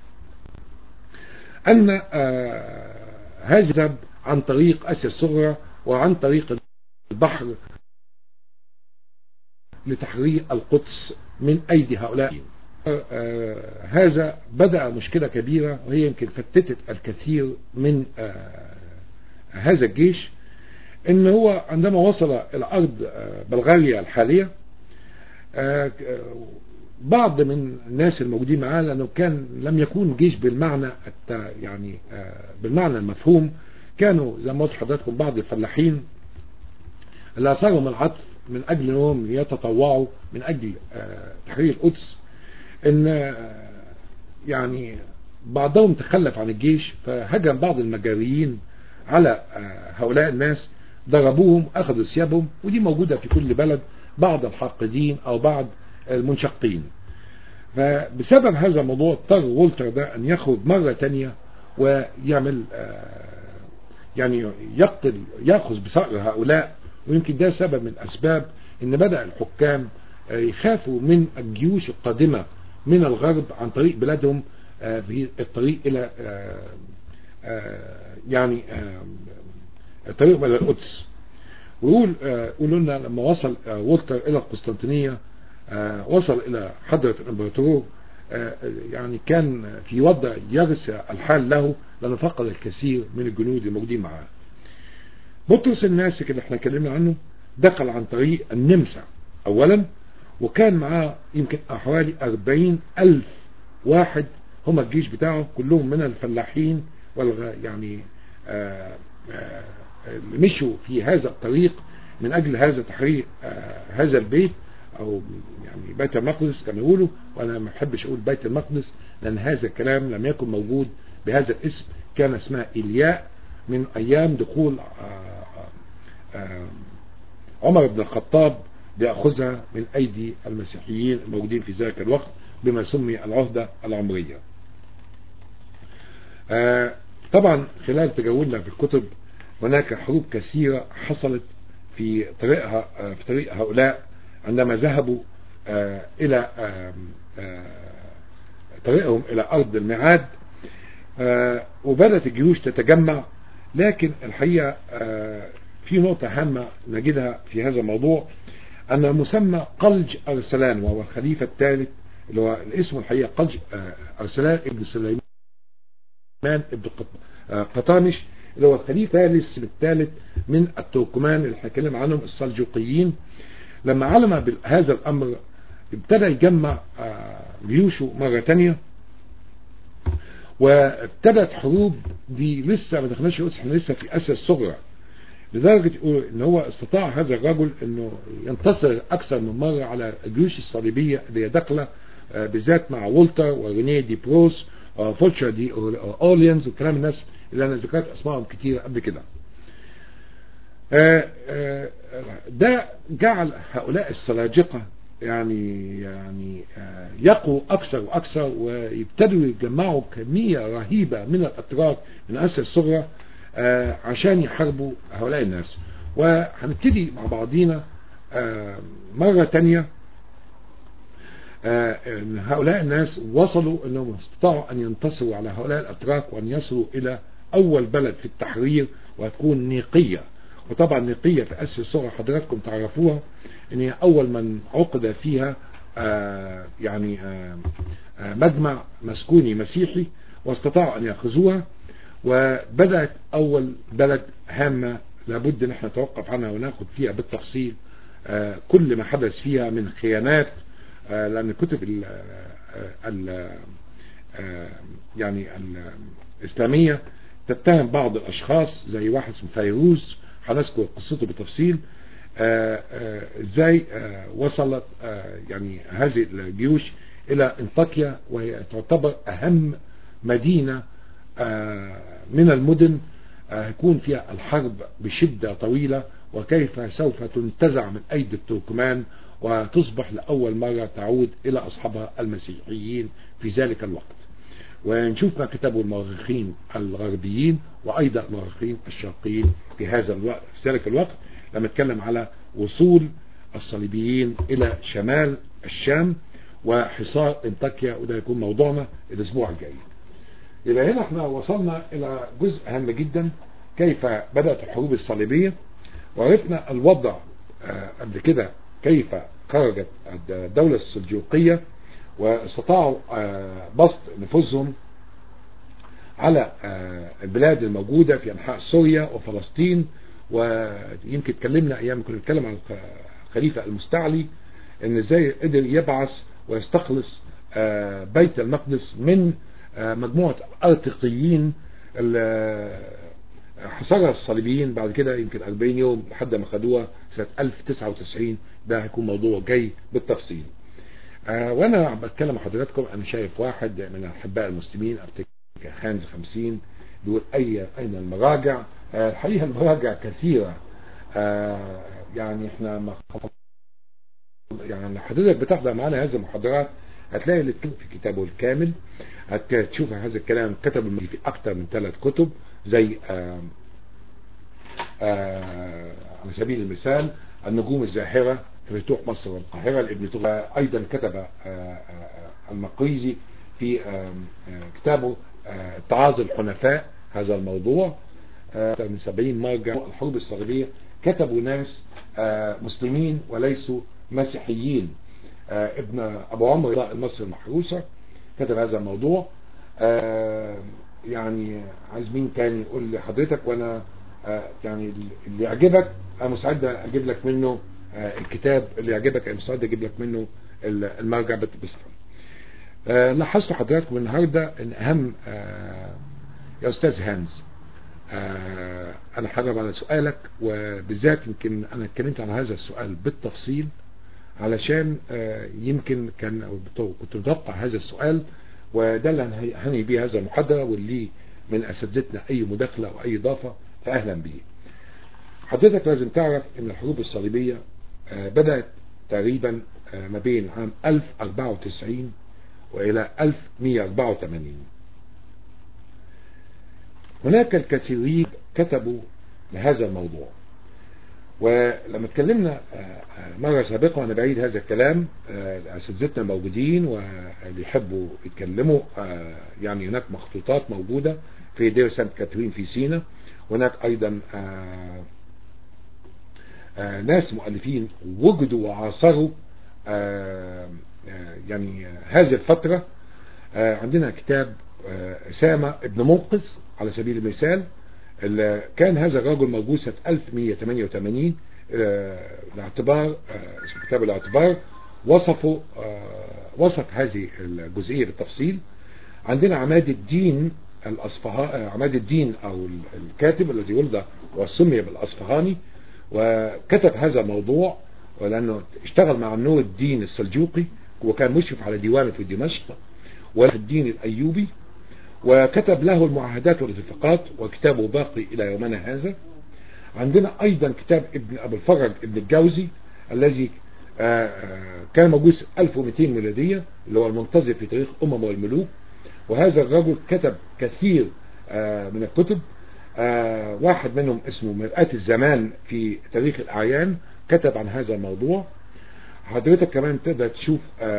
ان هذا عن طريق اسيا الصغرى وعن طريق البحر لتحرير القدس من ايدي هؤلاء. هذا بدأ مشكلة كبيرة وهي يمكن فتتت الكثير من هذا الجيش، ان هو عندما وصل الى ارض بلغاريا الحالية بعض من الناس الموجودين معاه، لانه كان لم يكون جيش بالمعنى يعني بالمعنى المفهوم، كانوا زي ما قلت حضراتكم بعض الفلاحين اللي اثارهم العطف من اجل انهم يتطوعوا من اجل تحرير القدس، ان يعني بعضهم تخلف عن الجيش فهجم بعض المجاريين على هؤلاء الناس، ضربوهم اخذوا ثيابهم، ودي موجودة في كل بلد، بعض الحاقدين او بعض المنشقين. فبسبب هذا الموضوع اضطر وولتر ده ان يخرج مرة تانية ويعمل يعني يقتل ياخذ بصقر هؤلاء، ويمكن ده سبب من اسباب ان بدأ الحكام يخافوا من الجيوش القادمة من الغرب عن طريق بلادهم في الطريق إلى يعني الطريق إلى القدس. ويقول يقولوا لنا لما وصل والتر إلى القسطنطينية وصل إلى حضرة الإمبراطور، يعني كان في وضع يغسى الحال له لأنه فقد الكثير من الجنود الموجودين معاه. بطرس الناسك اللي احنا اتكلمنا عنه دخل عن طريق النمسا أولا، وكان معاه يمكن حوالي أربعين ألف واحد هم الجيش بتاعه، كلهم من الفلاحين والغ... يعني آآ آآ مشوا في هذا الطريق من أجل هذا تحرير هذا البيت، أو يعني بيت المقدس كما يقولوا، وأنا ما بحبش أقول بيت المقدس لأن هذا الكلام لم يكن موجود بهذا الاسم، كان اسمها إلياء من أيام دخول آآ آآ عمر بن الخطاب ليأخذها من أيدي المسيحيين الموجودين في ذلك الوقت بما سمي العهدة العمرية. طبعا خلال تجولنا في الكتب هناك حروب كثيرة حصلت في طريقها في طريق هؤلاء عندما ذهبوا إلى طريقهم إلى أرض الميعاد، وبدأت الجيوش تتجمع. لكن الحقيقة في نقطة هامة نجدها في هذا الموضوع، أن مسمى قلج أرسلان وهو الخليفة الثالث اللي هو اسمه الحقيقة قلج أرسلان ابن سليمان ابن قطامش، اللي هو الخليفة الثالث من التركمان اللي هنتكلم عنهم السلجوقيين. لما علم بهذا الأمر ابتدى يجمع جيوشه مرة تانية، وابتدت حروب دي لسه ما دخلناش القدس، احنا لسه في آسيا الصغرى، لدرجة ان هو استطاع هذا الرجل انه ينتصر اكثر من مرة على الجيوش الصليبية اللي داخله بالذات مع والتر ورينيه دي بروس وفولتشر دي اورليانز وكلام الناس اللي انا ذكرت اسمائهم كتير قبل كده. ده جعل هؤلاء السلاجقة يعني يعني يقوا اكثر واكثر، ويبتدوا يجمعوا كمية رهيبة من الاتراك من اسيا الصغرى عشان يحاربوا هؤلاء الناس. وهنبتدي مع بعضينا مرة تانية ان هؤلاء الناس وصلوا انهم استطاعوا ان ينتصروا على هؤلاء الاتراك وان يصلوا الى اول بلد في التحرير وتكون نيقية. وطبعا نيقية في اسيا الصغرى حضراتكم تعرفوها ان هي اول من عقد فيها يعني مجمع مسكوني مسيحي، واستطاعوا ان ياخذوها، وبدأت أول بلد هامة لابد ان احنا نتوقف عنها وناخد فيها بالتفصيل آه كل ما حدث فيها من خيانات، آه لأن الكتب ال ال آه يعني الإسلامية تتهم بعض الأشخاص زي واحد اسمه فيروز، هنذكر قصته بالتفصيل ازاي وصلت يعني هذه الجيوش إلى انطاكيا، وهي تعتبر أهم مدينة من المدن هيكون فيها الحرب بشدة طويلة، وكيف سوف تنتزع من أيدي التركمان وتصبح لأول مرة تعود إلى أصحابها المسيحيين في ذلك الوقت. ونشوف ما كتبوا المؤرخين الغربيين وأيضا المؤرخين الشرقيين في هذا الوقت في ذلك الوقت لما نتكلم على وصول الصليبيين إلى شمال الشام وحصار انطاكيا، وده يكون موضوعنا الأسبوع الجاي. إلى هنا احنا وصلنا إلى جزء هام جدا، كيف بدأت الحروب الصليبية، وعرفنا الوضع قبل كده كيف خرجت الدولة السلجوقية واستطاعوا بسط نفوذهم على البلاد الموجودة في أنحاء سوريا وفلسطين. ويمكن اتكلمنا أيام كنا نتكلم عن الخليفة المستعلي إن ازاي قدر يبعث ويستخلص بيت المقدس من مجموعة أرتقيين حصرها الصليبيين بعد كده يمكن أربعين يوم لحد ما خدوها سنة ألف وتسعة وتسعين. ده هيكون موضوع جاي بالتفصيل. آه وانا بتكلم مع حضراتكم انا شايف واحد من احباء المسلمين افتكر خانز خمسين بيقول اي اين المراجع. آه الحقيقة المراجع كثيرة. آه يعني احنا ما يعني حضرتك بتحضر معنا هذه المحاضرات هتلاقي اللي في كتابه الكامل، هتشوف هذا الكلام كتب في اكتر من ثلاث كتب زي آآ آآ على سبيل المثال النجوم الزاهرة في فتوح مصر والقاهرة لابن طغرل. ايضا كتب المقريزي في كتابه اتعاظ الحنفاء هذا الموضوع. من سبعين مرجع الحروب الصليبية كتبوا ناس مسلمين وليسوا مسيحيين. ابن ابو عمرو المصري المحروسة كتب هذا الموضوع. يعني عايز مين كان يقول لحضرتك، وانا يعني اللي يعجبك انا مستعد اجيب لك منه الكتاب، اللي يعجبك انا مستعد اجيب لك منه المرجع بصفة. لاحظت حضراتكم النهارده ان اهم يا استاذ هانز، انا حرب على سؤالك، وبالذات يمكن انا اتكلمت عن هذا السؤال بالتفصيل علشان يمكن كان كنت متوقع هذا السؤال، وده اللي هنهي بيه هذا المحاضرة، واللي من اساتذتنا اي مداخله او اي اضافه فاهلا به. حضرتك لازم تعرف ان الحروب الصليبيه بدات تقريبا ما بين عام ألف وأربعة وتسعين والى ألف ومئة وأربعة وثمانين. هناك الكثيرين كتبوا لهذا الموضوع، ولما اتكلمنا مرة سابقة وانا بعيد هذا الكلام، اساتذتنا موجودين واللي يحبوا يتكلموا، يعني هناك مخطوطات موجودة في دير سانت كاترين في سينا، وهناك ايضا ناس مؤلفين وجدوا وعاصروا يعني هذه الفترة. عندنا كتاب أسامة ابن منقذ على سبيل المثال، كان هذا الرجل موجود سنة ألف ومئة وثمانية وثمانين، الاعتبار اسمه كتاب الاعتبار، وصفه وصف هذه الجزئية بالتفصيل. عندنا عماد الدين الأصفهاني، عماد الدين أو الكاتب الذي ولد وسمي بالأصفهاني، وكتب هذا الموضوع ولأنه اشتغل مع نور الدين السلجوقي، وكان مشرف على ديوانه في دمشق، والدين الأيوبي، وكتب له المعاهدات والاتفاقات، وكتابه باقي إلى يومنا هذا. عندنا أيضا كتاب ابن أبو الفرج ابن الجوزي الذي كان موجود ألف ومئتين ميلادية، اللي هو المنتظر في تاريخ أمم والملوك، وهذا الرجل كتب كثير من الكتب. واحد منهم اسمه مرآة الزمان في تاريخ الأعيان، كتب عن هذا الموضوع. حضرتك كمان تقدر تشوف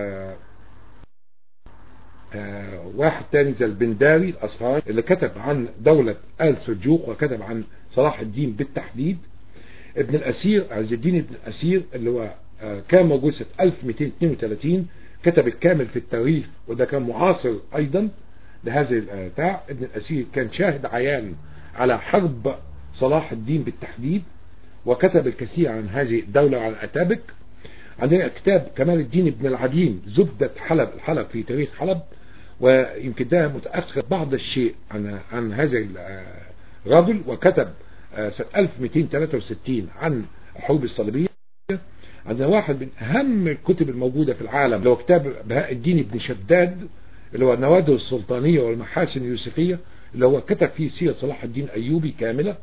آه واحد تاني زي البنداري الأصفهاني اللي كتب عن دولة آل سلجوق، وكتب عن صلاح الدين بالتحديد. ابن الأسير عز الدين ابن الأسير اللي هو آه كان موجود سنة ألف ومئتين واثنين وثلاثين، كتب الكامل في التاريخ، وده كان معاصر أيضا لهذه البتاع. ابن الأسير كان شاهد عيان على حرب صلاح الدين بالتحديد، وكتب الكثير عن هذه الدولة وعن أتابك. عندنا كتاب كمال الدين ابن العديم زبدة حلب الحلب في تاريخ حلب، ويمكن ده متأخر بعض الشيء عن عن هذا الرجل، وكتب سنة ألف ومئتين وثلاثة وستين عن الحروب الصليبية. عندنا واحد من أهم الكتب الموجودة في العالم اللي هو كتاب بهاء الدين ابن شداد اللي هو النوادر السلطانية والمحاسن اليوسفية، اللي هو كتب فيه سيرة صلاح الدين أيوبي كاملة.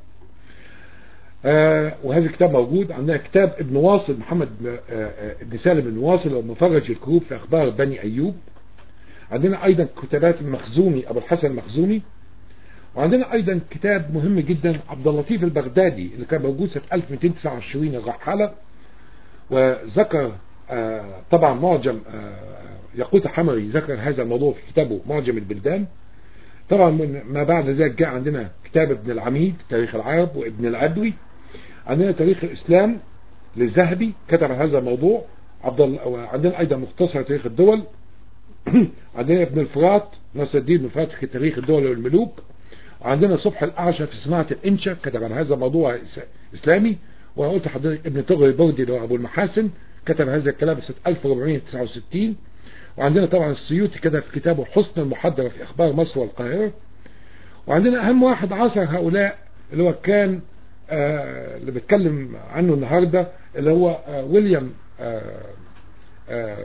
آه وهذا الكتاب موجود. عندنا كتاب ابن واصل محمد آه ابن سالم بن واصل ومفرج الكروب في أخبار بني أيوب. عندنا أيضا كتابات المخزومي أبو الحسن المخزومي. وعندنا أيضا كتاب مهم جدا عبد اللطيف البغدادي اللي كان موجود سنة ألف ومئتين وتسعة وعشرين الرحالة، وذكر آه طبعا معجم آه ياقوت حمري ذكر هذا الموضوع في كتابه معجم البلدان. طبعا من ما بعد ذلك جاء عندنا كتاب ابن العميد تاريخ العرب، وابن العبري. عندنا تاريخ الإسلام للذهبي كتب هذا الموضوع. عبد الله. وعندنا أيضا مختصر تاريخ الدول. عندنا ابن الفرات نصر الدين بن الفرات في تاريخ الدول والملوك. وعندنا صبح الأعشى في صناعة الإنشاء كتب عن هذا الموضوع إسلامي. وقلت حضرتك ابن طغري البردي اللي هو أبو المحاسن كتب هذا الكلام سنة ألف وأربعمئة وتسعة وستين. وعندنا طبعا السيوطي كتب في كتابه حسن المحضرة في أخبار مصر والقاهرة. وعندنا أهم واحد عاصر هؤلاء اللي هو كان آه اللي بتكلم عنه النهاردة اللي هو آه ويليام آه آه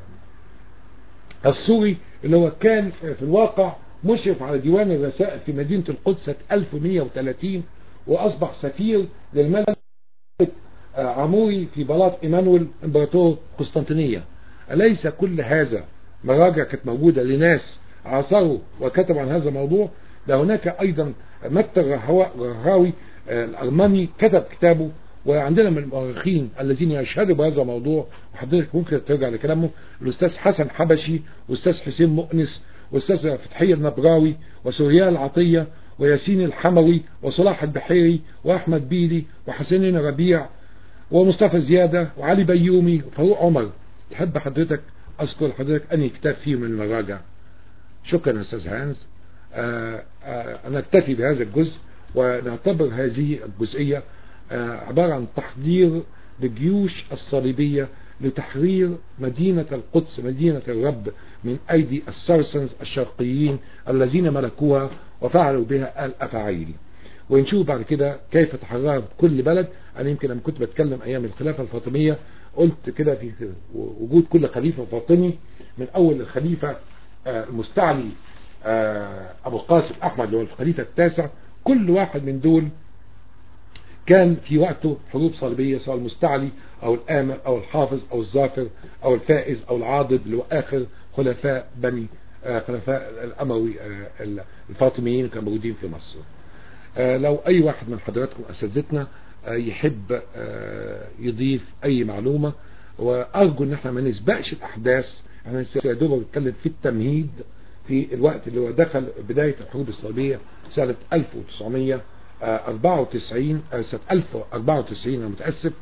السوري، اللي هو كان في الواقع مشرف على ديوان الرسائل في مدينة القدس سنة ألف ومئة وثلاثين، وأصبح سفير للملك آه عموري في بلاط إيمانويل إمبراطور قسطنطينية. أليس كل هذا مراجع كانت موجودة لناس عاصروا وكتب عن هذا الموضوع؟ ده هناك أيضا متى الرهاوي الأرمني كتب كتابه وعندنا من المؤرخين الذين يشهدوا بهذا الموضوع، وحضرتك ممكن ترجع لكلامهم، الأستاذ حسن حبشي، وأستاذ حسين مؤنس، وأستاذ فتحية النبراوي، وسوريال عطية، وياسين الحموي، وصلاح البحيري، وأحمد بيلي، وحسين ربيع، ومصطفى زيادة، وعلي بيومي، وفاروق عمر. تحب حضرتك أذكر حضرتك أني كتاب فيه من المراجع؟ شكرا يا أستاذ هانز. آآ آآ نكتفي بهذا الجزء، ونعتبر هذه الجزئية عبارة عن تحضير للجيوش الصليبية لتحرير مدينة القدس، مدينة الرب، من أيدي السارسنز الشرقيين الذين ملكوها وفعلوا بها الأفاعيل. ونشوف بعد كده كيف تحررت كل بلد. أنا يمكن لما كنت بتكلم أيام الخلافة الفاطمية قلت كده في وجود كل خليفة فاطمي، من أول الخليفة المستعلي أبو القاسم أحمد اللي هو الخليفة التاسع، كل واحد من دول كان في وقته حروب صليبية، سواء المستعلي أو الآمر أو الحافظ أو الظافر أو الفائز أو العاضد اللي هو آخر خلفاء بني خلفاء الأموي الفاطميين كانوا موجودين في مصر. لو أي واحد من حضراتكم أساتذتنا يحب يضيف أي معلومة، وأرجو إن احنا ما نسبقش الأحداث. احنا يا دوب بنتكلم في التمهيد في الوقت اللي هو دخل بداية الحروب الصليبية سنة ألف وتسعمية وأربعة وتسعين، سنة ألف وأربعة وتسعين أنا متأسف.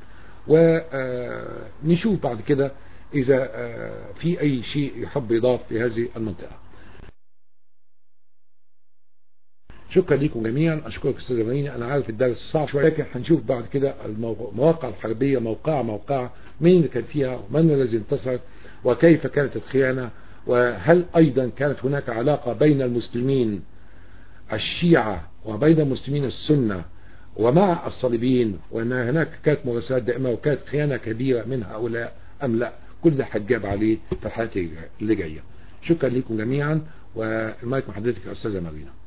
ونشوف بعد كده إذا في أي شيء يحب يضاف في هذه المنطقة. شكرا لكم جميعا. أشكرك أستاذ مارينا، أنا عارف الدرس صعب شوية، لكن هنشوف بعد كده المواقع الحربية موقع موقع مين اللي كان فيها ومن الذي انتصر وكيف كانت الخيانة، وهل أيضا كانت هناك علاقة بين المسلمين الشيعة وبين المسلمين السنة ومع الصليبيين، وأن هناك كانت مراسلات دائمة وكانت خيانة كبيرة من هؤلاء أم لا. كل ده هتجاب عليه في الحلقة اللي جاية. شكرا لكم جميعا، والمايك مع حضرتك يا أستاذة مارينا.